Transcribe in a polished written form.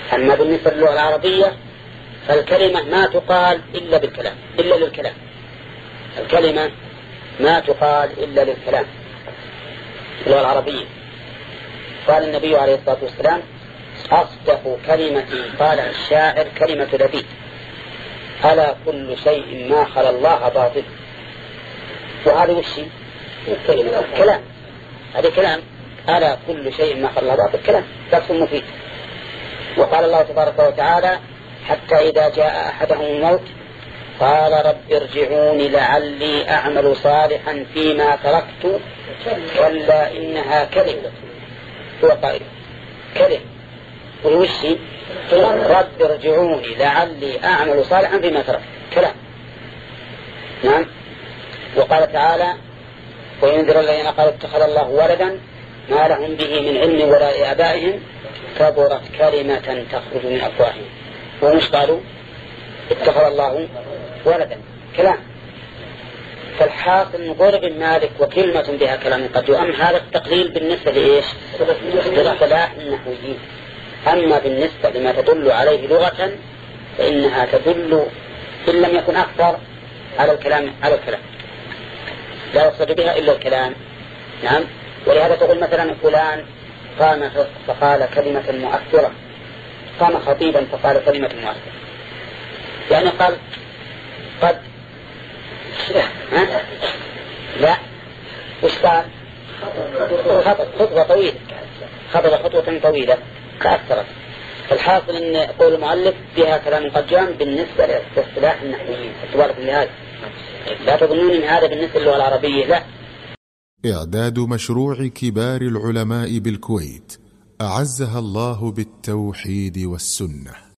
أما بالنسبة للغة العربية فالكلمة ما تقال إلا بالكلام، إلا للكلام. الكلمة ما تقال إلا للكلام في اللغة العربية. قال النبي عليه الصلاة والسلام: أصدق كلمة قالها الشاعر كلمة لبيد: ألا كل شيء ما خلا الله باطل. وهذا وشي كلام، هذا كلام. ألا كل شيء ما خلا الله باطل، كلام لفظ مفيد. وقال الله تبارك وتعالى: حتى إذا جاء أحدهم الموت قال رب ارجعوني لعلي أعمل صالحا فيما تركت كلا إنها كلمة. هو قائل كلمة، ويوشي رب ارجعوني لعلي أعمل صالحا فيما تركت، كلام. نعم. وقال تعالى: وينذر الذين قالوا اتخذ الله ولدا ما لهم به من علم ولا لآبائهم كبرت كلمة تخرج من أفواههم. ومش قالوا اتخذ الله ولدا، كلام. فالحاصل ضرب مالك وكلمة بها كلام قد يؤم. هذا التقليل بالنسبة لإيش؟ لاصطلاح النحويين. أما بالنسبة لما تدل عليه لغة فإنها تدل إن لم يكن أكثر على الكلام، لا يقصد بها إلا الكلام. نعم. ولهذا تقول مثلا فلان قام فقال كلمة مؤثرة، قام خطيبا فقال كلمة مؤثرة، يعني قال قد لا، وش قال؟ خطوة طويلة، خطوة طويلة فأثرت. الحاصل أن قول المؤلف بها كلام قد جاء بالنسبة لاصطلاح النحويين. فتبارك لهذا لا تظنون أن هذا بالنسبة للغة العربية، لا. إعداد مشروع كبار العلماء بالكويت أعزها الله بالتوحيد والسنة.